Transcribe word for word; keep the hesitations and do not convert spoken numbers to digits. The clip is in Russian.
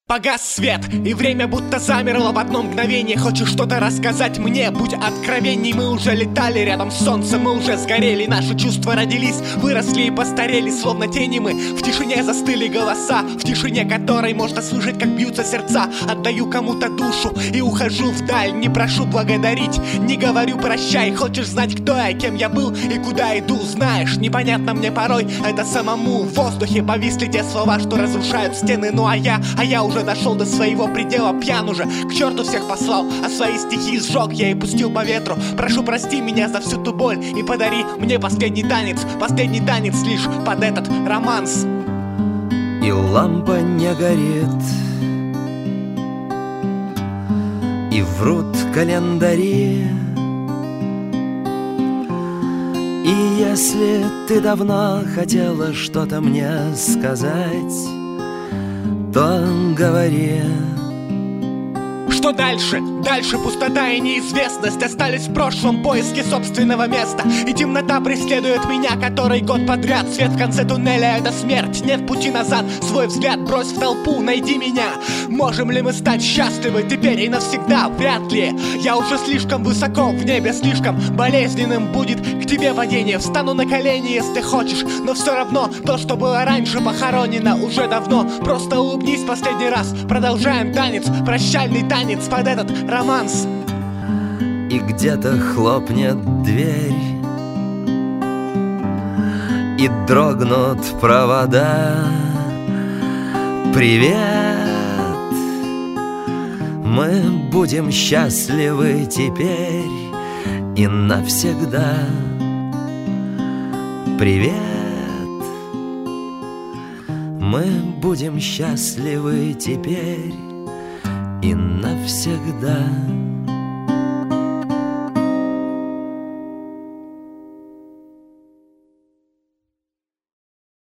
Погас свет, и время будто замерло в одно мгновение. Хочешь что-то рассказать мне? Будь откровенней. Мы уже летали рядом с солнцем, мы уже сгорели. Наши чувства родились, выросли и постарели. Словно тени мы, в тишине застыли голоса, в тишине которой можно слышать, как бьются сердца. Отдаю кому-то душу и ухожу вдаль. Не прошу благодарить, не говорю прощай. Хочешь знать, кто я, кем я был и куда иду? Знаешь, непонятно мне порой это самому. В воздухе повисли те слова, что разрушают стены. Ну а я, а я уже дошел до своего предела, пьян уже, к черту всех послал, а свои стихи сжег я и пустил по ветру. Прошу, прости меня за всю ту боль и подари мне последний танец, последний танец лишь под этот романс. И лампа не горит, и врут календари. И если ты давно хотела что-то мне сказать, то говори. Что дальше? Дальше пустота и неизвестность. Остались в прошлом поиски собственного места. И темнота преследует меня который год подряд. Свет в конце туннеля — это смерть. Нет пути назад, свой взгляд брось в толпу. Найди меня. Можем ли мы стать счастливы теперь и навсегда? Вряд ли. Я уже слишком высоко в небе, слишком болезненным будет к тебе падение. Встану на колени, если хочешь, но все равно то, что было раньше, похоронено уже давно. Просто улыбнись последний раз. Продолжаем танец, прощальный танец под этот романс. И где-то хлопнет дверь, и дрогнут провода. Привет, мы будем счастливы теперь и навсегда. Привет, мы будем счастливы теперь и навсегда.